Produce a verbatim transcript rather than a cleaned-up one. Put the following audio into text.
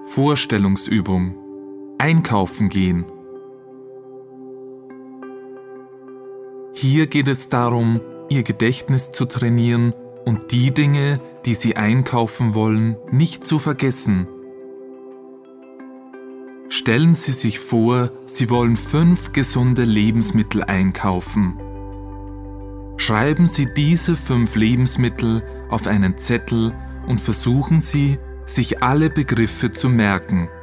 Vorstellungsübung. Einkaufen gehen. Hier geht es darum, Ihr Gedächtnis zu trainieren und die Dinge, die Sie einkaufen wollen, nicht zu vergessen. Stellen Sie sich vor, Sie wollen fünf gesunde Lebensmittel einkaufen. Schreiben Sie diese fünf Lebensmittel auf einen Zettel und versuchen Sie, sich alle Begriffe zu merken.